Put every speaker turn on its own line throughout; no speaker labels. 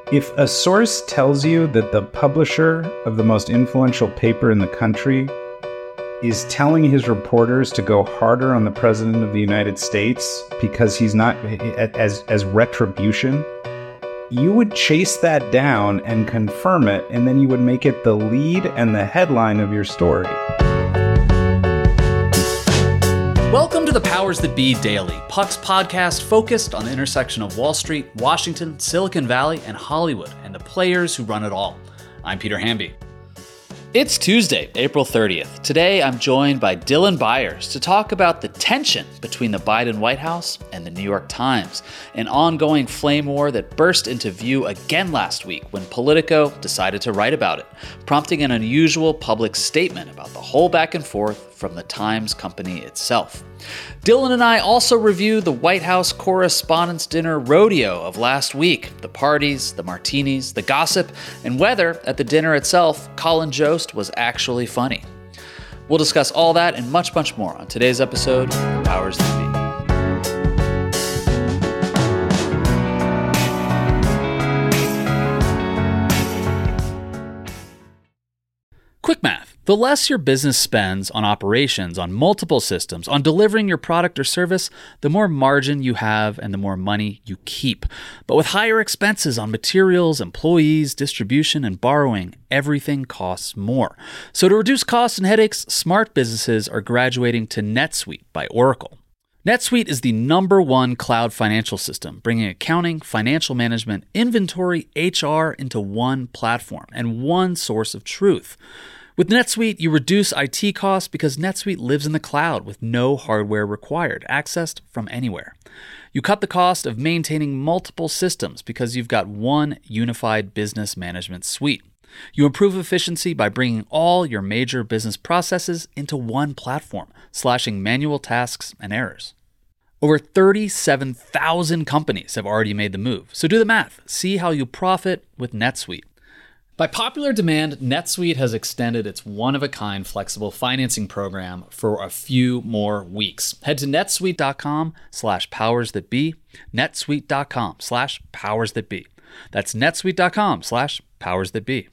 If a source tells you that the publisher of the most influential paper in the country is telling his reporters to go harder on the President of the United States because he's not, as retribution, you would chase that down and confirm it, and then you would make it the lead and the headline of your story.
Welcome to the Powers That Be Daily, Puck's podcast focused on the intersection of Wall Street, Washington, Silicon Valley, and Hollywood, and the players who run it all. I'm Peter Hamby. It's Tuesday, April 30th. Today, I'm joined by Dylan Byers to talk about the tension between the Biden White House and the New York Times, an ongoing flame war that burst into view again last week when Politico decided to write about it, prompting an unusual public statement about the whole back and forth from the Times company itself. Dylan and I also review the White House Correspondents' Dinner rodeo of last week, the parties, the martinis, the gossip, and whether, at the dinner itself, Colin Jost was actually funny. We'll discuss all that and much, much more on today's episode of The Powers That Be. Quick math. The less your business spends on operations, on multiple systems, on delivering your product or service, the more margin you have and the more money you keep. But with higher expenses on materials, employees, distribution, and borrowing, everything costs more. So to reduce costs and headaches, smart businesses are graduating to NetSuite by Oracle. NetSuite is the #1 cloud financial system, bringing accounting, financial management, inventory, HR into one platform and one source of truth. With NetSuite, you reduce IT costs because NetSuite lives in the cloud with no hardware required, accessed from anywhere. You cut the cost of maintaining multiple systems because you've got one unified business management suite. You improve efficiency by bringing all your major business processes into one platform, slashing manual tasks and errors. Over 37,000 companies have already made the move, so do the math. See how you profit with NetSuite. By popular demand, NetSuite has extended its one-of-a-kind flexible financing program for a few more weeks. Head to netsuite.com/powersthatbe, netsuite.com/powersthatbe. That's netsuite.com/powersthatbe.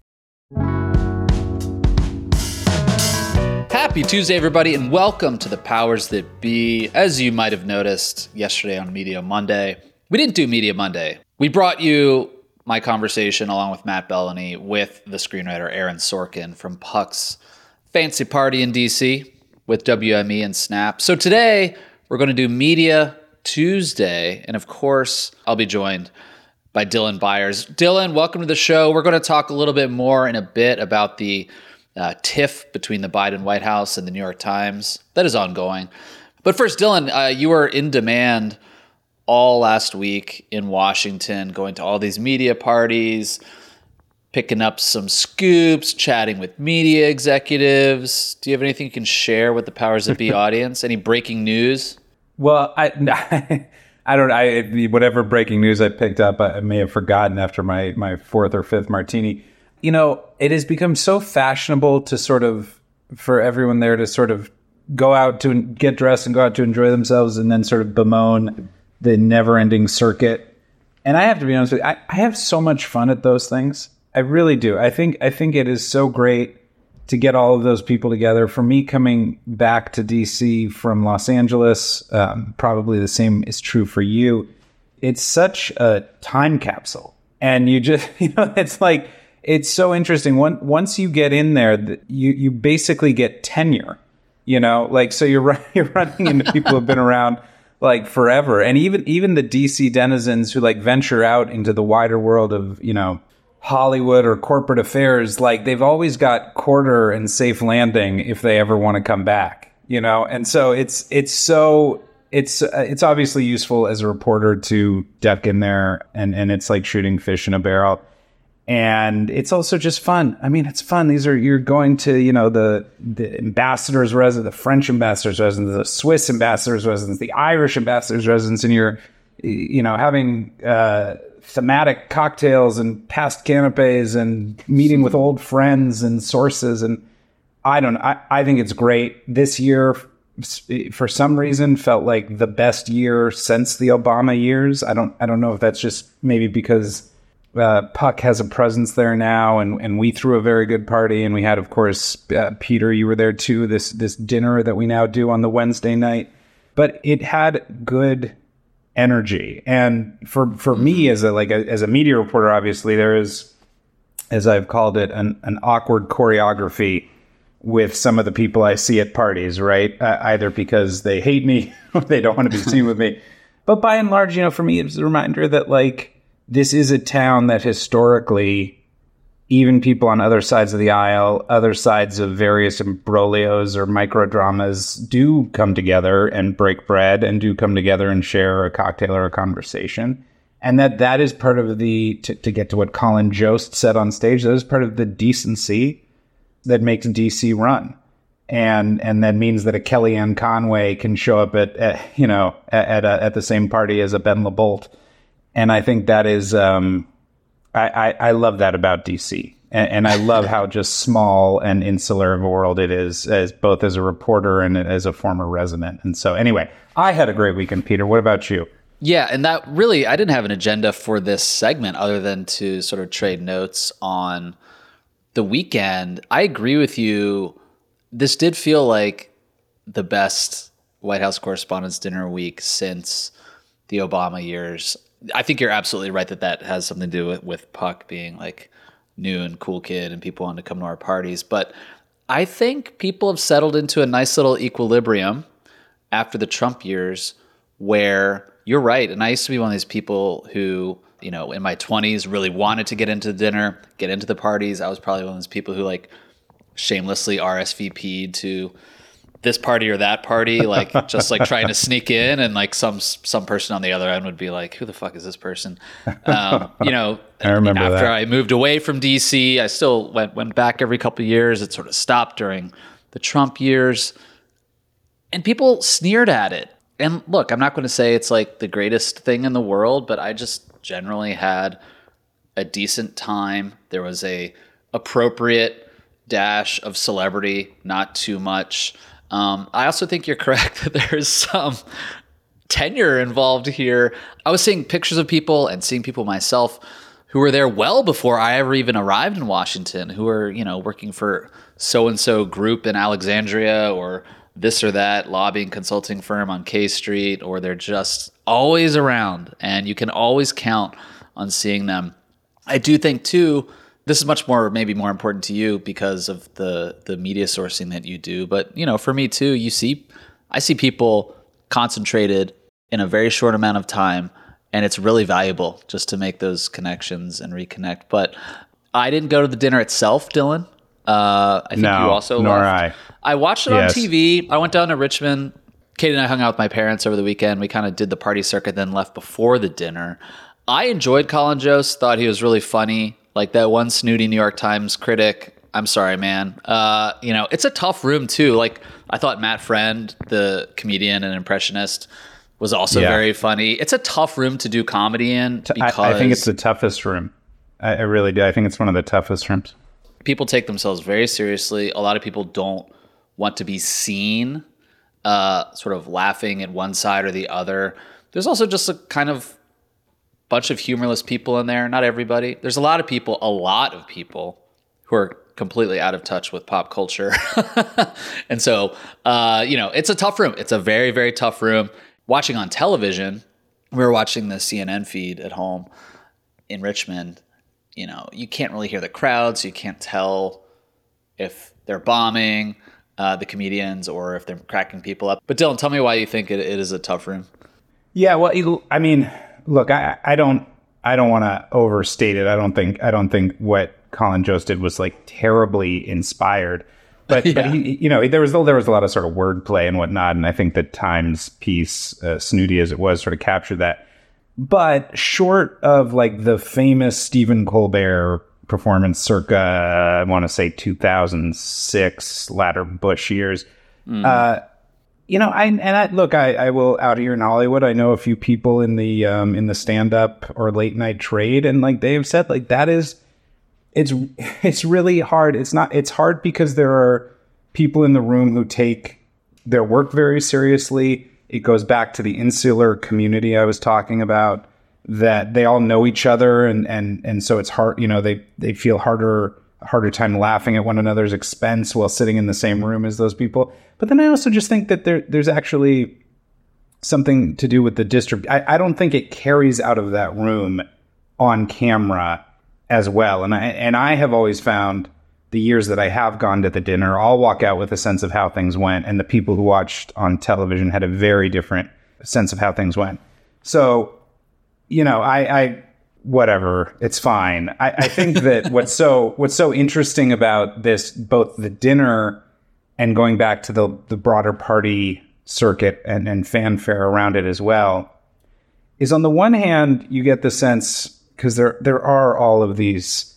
Happy Tuesday, everybody, and welcome to the Powers That Be. As you might have noticed yesterday on Media Monday, we didn't do Media Monday. We brought you my conversation, along with Matt Bellany, with the screenwriter Aaron Sorkin from Puck's Fancy Party in DC with WME and Snap. So today, we're going to do Media Tuesday, and of course, I'll be joined by Dylan Byers. Dylan, welcome to the show. We're going to talk a little bit more in a bit about the tiff between the Biden White House and the New York Times. That is ongoing. But first, Dylan, you were in demand all last week in Washington, going to all these media parties, picking up some scoops, chatting with media executives. Do you have anything you can share with the Powers That Be audience? Any breaking news?
Well, I don't. Whatever breaking news I picked up, I may have forgotten after my fourth or fifth martini. You know, it has become so fashionable to for everyone there to sort of go out to get dressed and go out to enjoy themselves, and then sort of bemoan the never-ending circuit. And I have to be honest with you, I have so much fun at those things. I really do. I think it is so great to get all of those people together. For me, coming back to DC from Los Angeles, probably the same is true for you. It's such a time capsule. And you just, it's like, it's so interesting. Once you get in there, you basically get tenure, so you're running into people who have been around like forever. And even the DC denizens who like venture out into the wider world of, Hollywood or corporate affairs, like they've always got quarter and safe landing if they ever want to come back, And so it's obviously useful as a reporter to duck in there, and it's like shooting fish in a barrel. And it's also just fun. I mean, it's fun. You're going to, the ambassador's residence, the French ambassador's residence, the Swiss ambassador's residence, the Irish ambassador's residence, and you're, having thematic cocktails and past canapes and meeting with old friends and sources. And I think it's great. This year, for some reason, felt like the best year since the Obama years. I don't know if that's just maybe because Puck has a presence there now, and we threw a very good party. And we had, of course, Peter, you were there too, this dinner that we now do on the Wednesday night. But it had good energy. And for me, as a media reporter, obviously, there is, as I've called it, an awkward choreography with some of the people I see at parties, right? Either because they hate me or they don't want to be seen with me. But by and large, for me, it's a reminder that, this is a town that historically, even people on other sides of the aisle, other sides of various imbroglios or microdramas do come together and break bread and do come together and share a cocktail or a conversation. And that is part of to get to what Colin Jost said on stage, that is part of the decency that makes DC run. And that means that a Kellyanne Conway can show up at the same party as a Ben LaBolt. And I think that is, I love that about DC. And I love how just small and insular of a world it is, both as a reporter and as a former resident. And so anyway, I had a great weekend, Peter. What about you?
Yeah, and that really, I didn't have an agenda for this segment other than to sort of trade notes on the weekend. I agree with you. This did feel like the best White House Correspondents' Dinner week since the Obama years. I think you're absolutely right that has something to do with Puck being new and cool kid and people wanting to come to our parties. But I think people have settled into a nice little equilibrium after the Trump years where you're right. And I used to be one of these people who, in my 20s really wanted to get into the dinner, get into the parties. I was probably one of those people who shamelessly RSVP'd to this party or that party, just trying to sneak in, and some person on the other end would be like, who the fuck is this person? I
remember
after
that.
I moved away from DC, I still went back every couple of years. It sort of stopped during the Trump years, and people sneered at it. And look, I'm not going to say it's the greatest thing in the world, but I just generally had a decent time. There was a appropriate dash of celebrity, not too much. I also think you're correct that there's some tenure involved here. I was seeing pictures of people and seeing people myself who were there well before I ever even arrived in Washington, who were, working for so-and-so group in Alexandria or this or that lobbying consulting firm on K Street, or they're just always around and you can always count on seeing them. I do think too, this is maybe more important to you because of the media sourcing that you do. But, for me too, I see people concentrated in a very short amount of time, and it's really valuable just to make those connections and reconnect. But I didn't go to the dinner itself, Dylan. I think you also
nor
left. I watched it on TV. I went down to Richmond. Katie and I hung out with my parents over the weekend. We kind of did the party circuit, then left before the dinner. I enjoyed Colin Jost, thought he was really funny. That one snooty New York Times critic. I'm sorry, man. It's a tough room too. I thought Matt Friend, the comedian and impressionist, was also very funny. It's a tough room to do comedy in because
I think it's the toughest room. I really do. I think it's one of the toughest rooms.
People take themselves very seriously. A lot of people don't want to be seen sort of laughing at one side or the other. There's also just a kind of bunch of humorless people in there. Not everybody. There's a lot of people who are completely out of touch with pop culture. And so, it's a tough room. It's a very, very tough room. Watching on television, we were watching the CNN feed at home in Richmond. You can't really hear the crowds. You can't tell if they're bombing the comedians or if they're cracking people up. But Dylan, tell me why you think it is a tough room.
Yeah, well, I mean, look, I don't want to overstate it. I don't think what Colin Jost did was terribly inspired, but he, there was a lot of sort of wordplay and whatnot, and I think the Times piece, snooty as it was, sort of captured that. But short of the famous Stephen Colbert performance circa, I want to say 2006, latter Bush years, I will out here in Hollywood, I know a few people in the stand-up or late night trade, and they've said that is, it's really hard. It's hard because there are people in the room who take their work very seriously. It goes back to the insular community I was talking about. that they all know each other, and so it's hard, they feel harder time laughing at one another's expense while sitting in the same room as those people. But then I also just think that there's actually something to do with the I don't think it carries out of that room on camera as well. And I have always found the years that I have gone to the dinner, I'll walk out with a sense of how things went, and the people who watched on television had a very different sense of how things went. So, I whatever, it's fine. I think that what's so interesting about this, both the dinner and going back to the broader party circuit and fanfare around it as well, is on the one hand, you get the sense, because there are all of these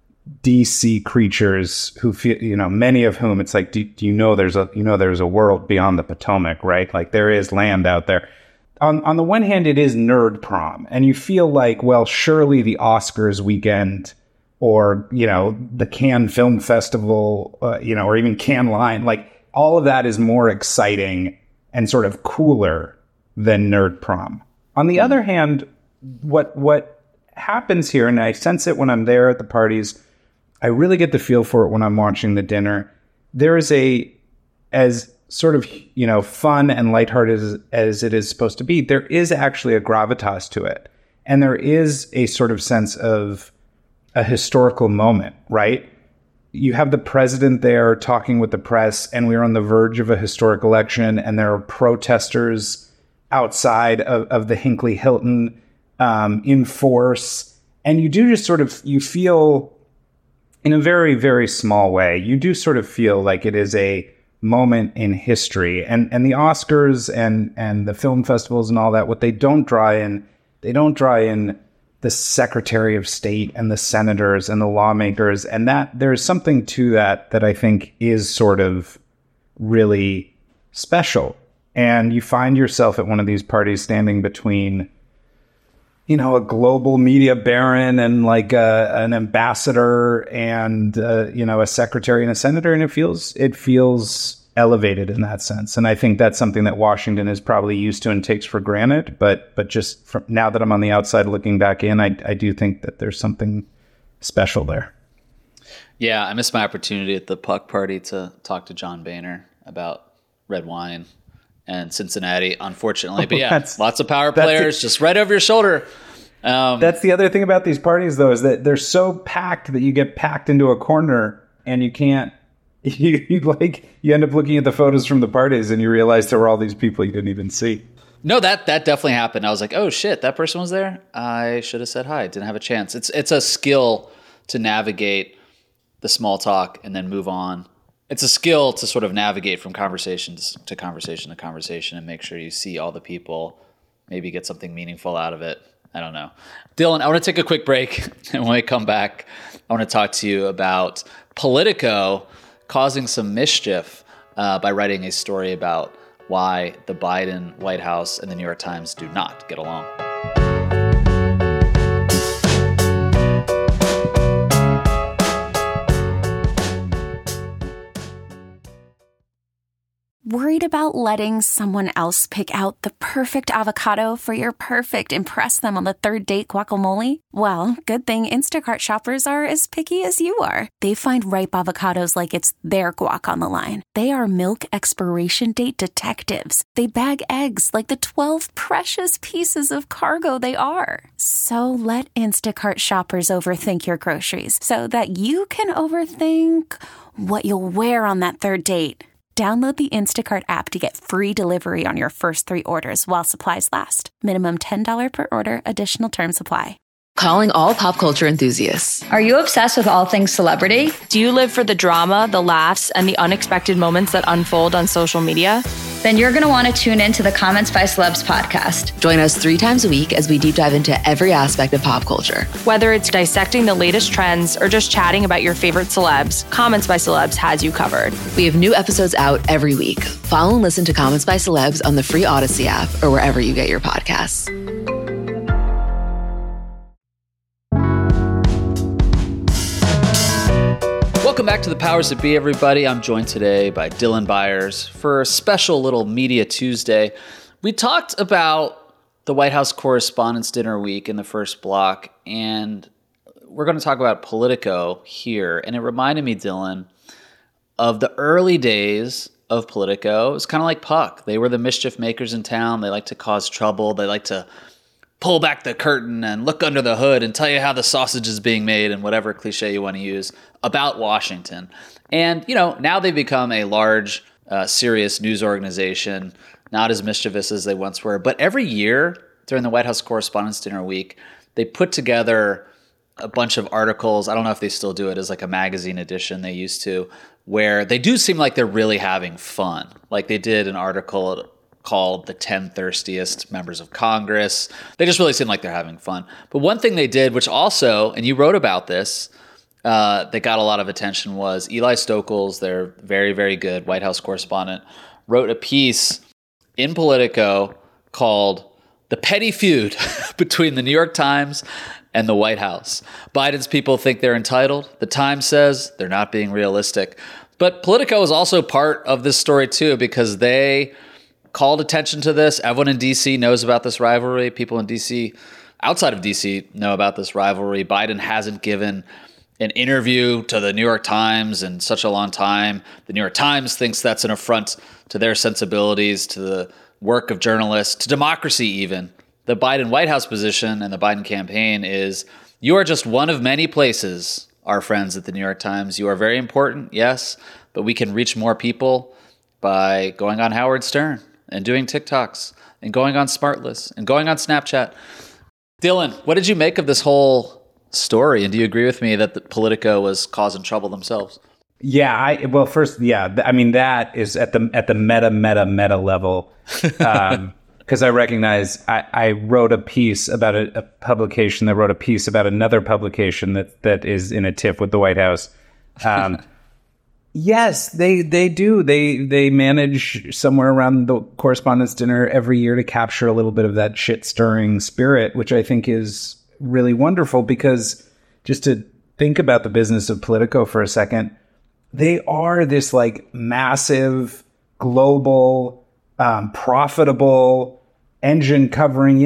DC creatures who feel, many of whom it's like, do you know there's a world beyond the Potomac, right? Like there is land out there. On the one hand, it is nerd prom, and you feel like, well, surely the Oscars weekend or, the Cannes Film Festival, or even Cannes Lion, like all of that is more exciting and sort of cooler than nerd prom. On the other hand, what happens here, and I sense it when I'm there at the parties, I really get the feel for it when I'm watching the dinner. There is as sort of, fun and lighthearted as it is supposed to be, there is actually a gravitas to it. And there is a sort of sense of a historical moment, right? You have the president there talking with the press, and we're on the verge of a historic election, and there are protesters outside of the Hinckley Hilton in force. And you do just sort of, you feel in a very, very small way, you do sort of feel like it is a moment in history. And the Oscars and the film festivals and all that, what they don't draw in the Secretary of State and the senators and the lawmakers, and that there's something to that I think is sort of really special. And you find yourself at one of these parties standing between, a global media baron and like an ambassador and, a secretary and a senator. And it feels elevated in that sense. And I think that's something that Washington is probably used to and takes for granted. But just from now that I'm on the outside looking back in, I do think that there's something special there.
Yeah, I missed my opportunity at the Puck party to talk to John Boehner about red wine and Cincinnati, unfortunately. But yeah, lots of power players just right over your shoulder.
That's the other thing about these parties, though, is that they're so packed that you get packed into a corner and you can't, you end up looking at the photos from the parties and you realize there were all these people you didn't even see.
No, that definitely happened. I was like, oh shit, that person was there? I should have said hi. Didn't have a chance. It's a skill to navigate the small talk and then move on. It's a skill to sort of navigate from conversation to conversation to conversation and make sure you see all the people, maybe get something meaningful out of it. I don't know. Dylan, I want to take a quick break. And when we come back, I want to talk to you about Politico causing some mischief by writing a story about why the Biden White House and the New York Times do not get along.
Worried about letting someone else pick out the perfect avocado for your perfect impress them on the third date guacamole? Well, good thing Instacart shoppers are as picky as you are. They find ripe avocados like it's their guac on the line. They are milk expiration date detectives. They bag eggs like the 12 precious pieces of cargo they are. So let Instacart shoppers overthink your groceries so that you can overthink what you'll wear on that third date. Download the Instacart app to get free delivery on your first 3 orders while supplies last. Minimum $10 per order. Additional terms apply.
Calling all pop culture enthusiasts.
Are you obsessed with all things celebrity?
Do you live for the drama, the laughs, and the unexpected moments that unfold on social media?
Then you're going to want to tune in to the Comments by Celebs podcast.
Join us 3 times a week as we deep dive into every aspect of pop culture.
Whether it's dissecting the latest trends or just chatting about your favorite celebs, Comments by Celebs has you covered.
We have new episodes out every week. Follow and listen to Comments by Celebs on the free Odyssey app or wherever you get your podcasts.
Welcome back to the Powers That Be, everybody. I'm joined today by Dylan Byers for a special little Media Tuesday. We talked about the White House Correspondents' Dinner week in the first block, and we're going to talk about Politico here. And it reminded me, Dylan, of the early days of Politico. It was kind of like Puck. They were the mischief makers in town. They like to cause trouble. They like to pull back the curtain and look under the hood and tell you how the sausage is being made and whatever cliche you want to use about Washington. And, now they've become a large, serious news organization, not as mischievous as they once were. But every year during the White House Correspondents' Dinner week, they put together a bunch of articles. I don't know if they still do it as like a magazine edition. They used to, where they do seem like they're really having fun. Like they did an article called The 10 Thirstiest Members of Congress. They just really seem like they're having fun. But one thing they did, which also, and you wrote about this, that got a lot of attention, was Eli Stokols, their very, very good White House correspondent, wrote a piece in Politico called The Petty Feud Between the New York Times and the White House. Biden's people think they're entitled. The Times says they're not being realistic. But Politico is also part of this story too, because they called attention to this. Everyone in D.C. knows about this rivalry. People in D.C., outside of D.C., know about this rivalry. Biden hasn't given an interview to the New York Times in such a long time. The New York Times thinks that's an affront to their sensibilities, to the work of journalists, to democracy even. The Biden White House position and the Biden campaign is, you are just one of many places, our friends at the New York Times. You are very important, yes, but we can reach more people by going on Howard Stern and doing TikToks and going on Smartless and going on Snapchat. Dylan, what did you make of this whole story? And do you agree with me that the Politico was causing trouble themselves?
Yeah, that is at the meta level. Because I recognize I wrote a piece about a publication that wrote a piece about another publication that is in a tiff with the White House. Yes, they do. They manage somewhere around the Correspondents' Dinner every year to capture a little bit of that shit-stirring spirit, which I think is really wonderful, because just to think about the business of Politico for a second, they are this like massive, global, profitable engine covering,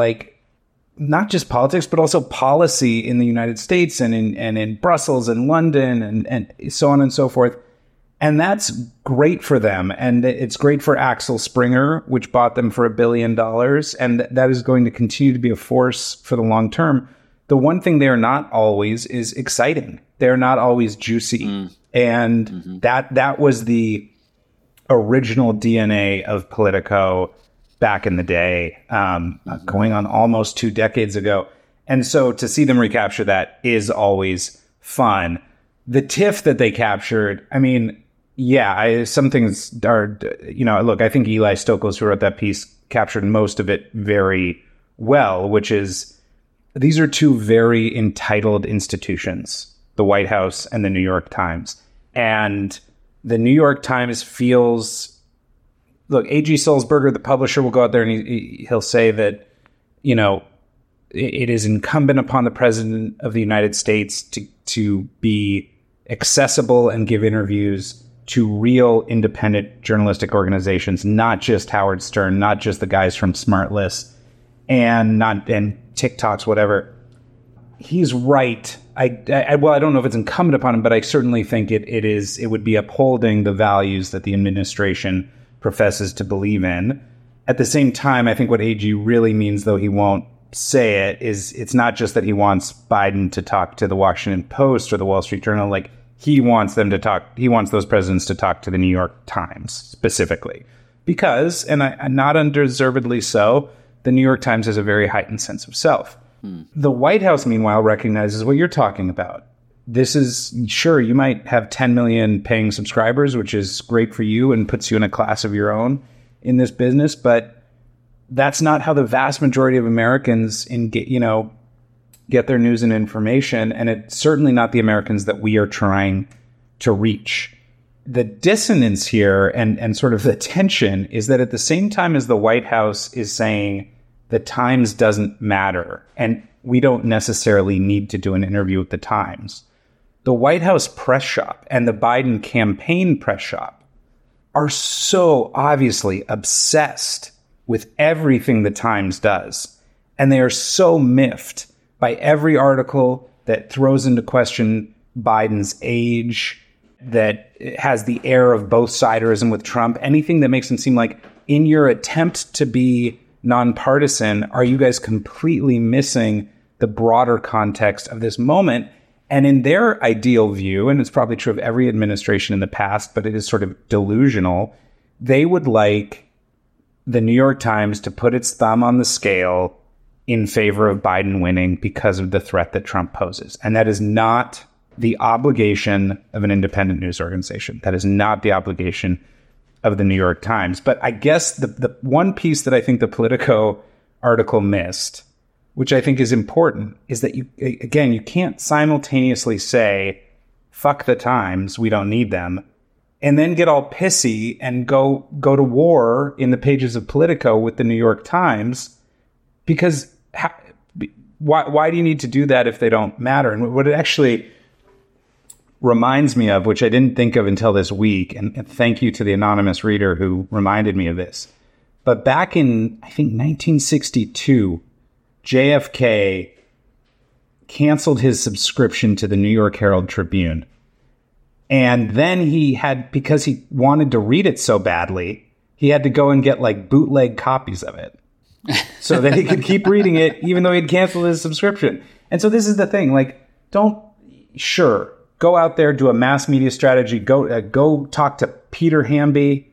not just politics, but also policy in the United States and in Brussels and London and so on and so forth. And that's great for them. And it's great for Axel Springer, which bought them for $1 billion. And that is going to continue to be a force for the long term. The one thing they are not always is exciting. They're not always juicy. And that was the original DNA of Politico back in the day, going on almost 2 decades ago. And so to see them recapture that is always fun. The tiff that they captured, some things are, look, I think Eli Stokols, who wrote that piece, captured most of it very well, which is these are two very entitled institutions, the White House and the New York Times. And the New York Times feels... Look, A.G. Sulzberger, the publisher, will go out there and he'll say that, it is incumbent upon the President of the United States to be accessible and give interviews to real independent journalistic organizations, not just Howard Stern, not just the guys from Smartless and TikToks, whatever. He's right. I don't know if it's incumbent upon him, but I certainly think it would be upholding the values that the administration professes to believe in. At the same time, I think what AG really means, though he won't say it, is it's not just that he wants Biden to talk to the Washington Post or the Wall Street Journal. Like, he wants those presidents to talk to the New York Times specifically. Because, and not undeservedly so, the New York Times has a very heightened sense of self. The White House, meanwhile, recognizes what you're talking about. This is, sure, you might have 10 million paying subscribers, which is great for you and puts you in a class of your own in this business, but that's not how the vast majority of Americans get their news and information, and it's certainly not the Americans that we are trying to reach. The dissonance here and sort of the tension is that at the same time as the White House is saying the Times doesn't matter and we don't necessarily need to do an interview with the Times, the White House press shop and the Biden campaign press shop are so obviously obsessed with everything the Times does. And they are so miffed by every article that throws into question Biden's age, that has the air of both-siderism with Trump, anything that makes them seem like, in your attempt to be nonpartisan, are you guys completely missing the broader context of this moment? And in their ideal view, and it's probably true of every administration in the past, but it is sort of delusional, they would like the New York Times to put its thumb on the scale in favor of Biden winning because of the threat that Trump poses. And that is not the obligation of an independent news organization. That is not the obligation of the New York Times. But I guess the one piece that I think the Politico article missed, which I think is important, is that you can't simultaneously say, fuck the Times, we don't need them, and then get all pissy and go to war in the pages of Politico with the New York Times, because why do you need to do that if they don't matter? And what it actually reminds me of, which I didn't think of until this week, and thank you to the anonymous reader who reminded me of this, but back in, I think, 1962, JFK canceled his subscription to the New York Herald Tribune. And then because he wanted to read it so badly, he had to go and get like bootleg copies of it so that he could keep reading it, even though he'd canceled his subscription. And so this is the thing, like, go out there, do a mass media strategy, go talk to Peter Hamby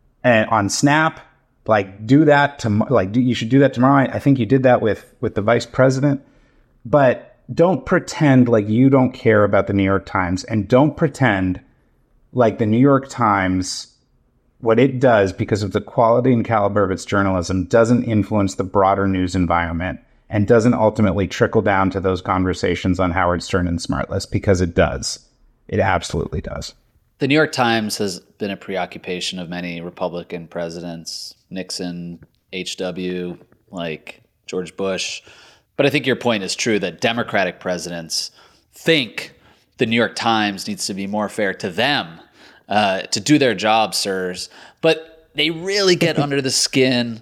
on Snap. Like, do that you should do that tomorrow. I think you did that with the vice president. But don't pretend like you don't care about the New York Times, and don't pretend like the New York Times, what it does because of the quality and caliber of its journalism, doesn't influence the broader news environment and doesn't ultimately trickle down to those conversations on Howard Stern and SmartLess, because it does. It absolutely does.
The New York Times has been a preoccupation of many Republican presidents, Nixon, H.W., like George Bush. But I think your point is true that Democratic presidents think the New York Times needs to be more fair to them, to do their job, sirs. But they really get under the skin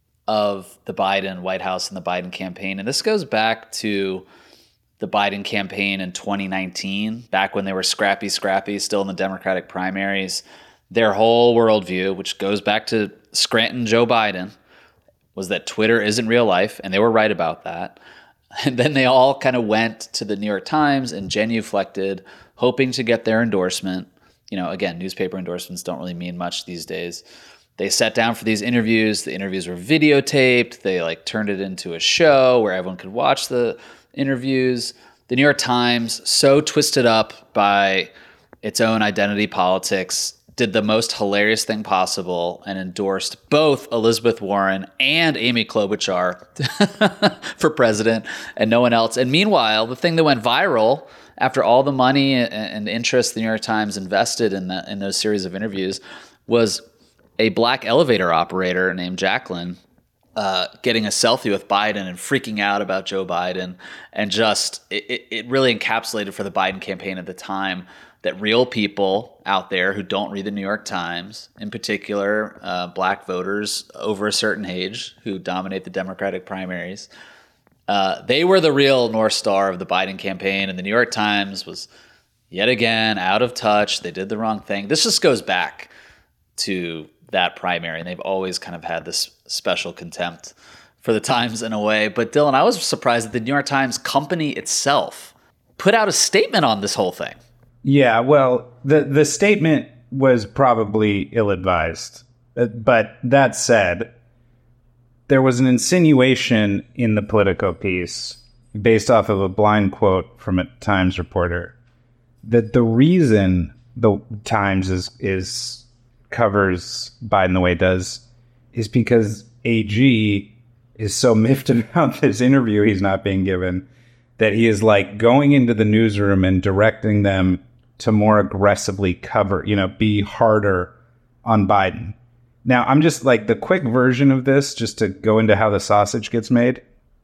of the Biden White House and the Biden campaign. And this goes back to the Biden campaign in 2019, back when they were scrappy, still in the Democratic primaries. Their whole worldview, which goes back to Scranton Joe Biden, was that Twitter isn't real life, and they were right about that. And then they all kind of went to the New York Times and genuflected, hoping to get their endorsement. You know, again, newspaper endorsements don't really mean much these days. They sat down for these interviews. The interviews were videotaped. They turned it into a show where everyone could watch the interviews. The New York Times, so twisted up by its own identity politics, did the most hilarious thing possible and endorsed both Elizabeth Warren and Amy Klobuchar for president, and no one else. And meanwhile, the thing that went viral after all the money and interest the New York Times invested in those series of interviews was a black elevator operator named Jacqueline getting a selfie with Biden and freaking out about Joe Biden. And just it really encapsulated for the Biden campaign at the time that real people out there who don't read the New York Times, in particular black voters over a certain age who dominate the Democratic primaries, they were the real North Star of the Biden campaign. And the New York Times was yet again out of touch. They did the wrong thing. This just goes back to that primary, and they've always kind of had this special contempt for the Times in a way. But Dylan, I was surprised that the New York Times company itself put out a statement on this whole thing.
Yeah, well, the statement was probably ill-advised. But that said, there was an insinuation in the Politico piece, based off of a blind quote from a Times reporter, that the reason the Times is covers Biden the way it does is because AG is so miffed about this interview he's not being given that he is going into the newsroom and directing them to more aggressively cover, be harder on Biden. Now, I'm just the quick version of this, just to go into how the sausage gets made.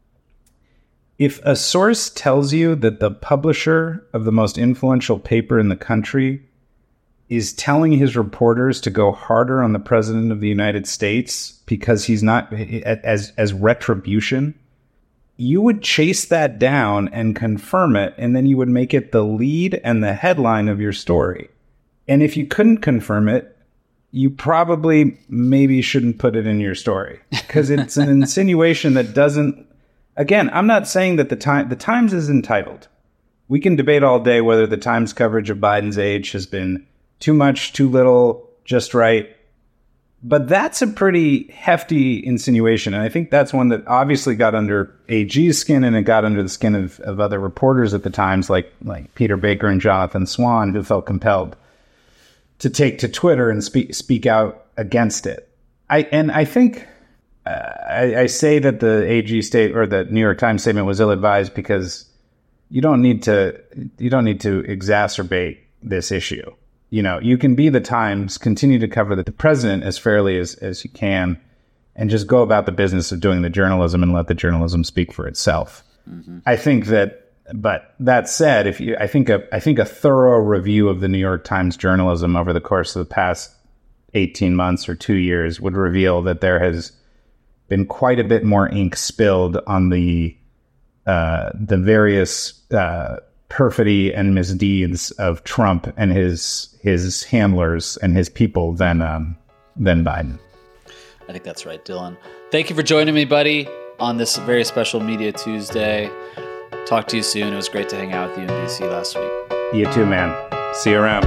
If a source tells you that the publisher of the most influential paper in the country is telling his reporters to go harder on the president of the United States because he's not as retribution, you would chase that down and confirm it, and then you would make it the lead and the headline of your story. And if you couldn't confirm it, you probably maybe shouldn't put it in your story, because it's an insinuation that doesn't. Again, I'm not saying that the Times is entitled. We can debate all day whether the Times coverage of Biden's age has been too much, too little, just right. But that's a pretty hefty insinuation. And I think that's one that obviously got under AG's skin, and it got under the skin of other reporters at the Times, like Peter Baker and Jonathan Swan, who felt compelled to take to Twitter and speak out against it. I think I say that the AG state or the New York Times statement was ill-advised because you don't need to exacerbate this issue. You can be the Times, continue to cover the president as fairly as you can, and just go about the business of doing the journalism and let the journalism speak for itself. Mm-hmm. I think that, but that said, I think a thorough review of the New York Times journalism over the course of the past 18 months or 2 years would reveal that there has been quite a bit more ink spilled on the various perfidy and misdeeds of Trump and his handlers and his people than Biden.
I think that's right, Dylan. Thank you for joining me, buddy, on this very special Media Tuesday. Talk to you soon. It was great to hang out with you in DC last week.
You too, man. See you around.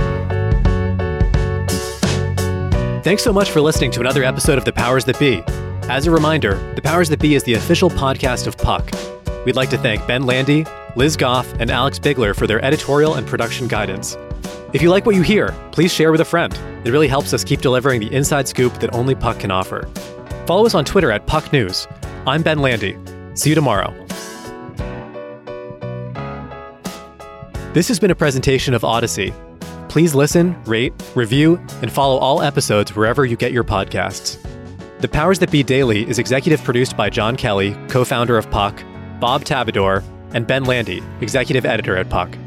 Thanks so much for listening to another episode of The Powers That Be. As a reminder, The Powers That Be is the official podcast of Puck. We'd like to thank Ben Landy, Liz Goff, and Alex Bigler for their editorial and production guidance. If you like what you hear, please share with a friend. It really helps us keep delivering the inside scoop that only Puck can offer. Follow us on Twitter at Puck News. I'm Ben Landy. See you tomorrow. This has been a presentation of Odyssey. Please listen, rate, review, and follow all episodes wherever you get your podcasts. The Powers That Be Daily is executive produced by John Kelly, co-founder of Puck, Bob Tabador, and Ben Landy, executive editor at Puck.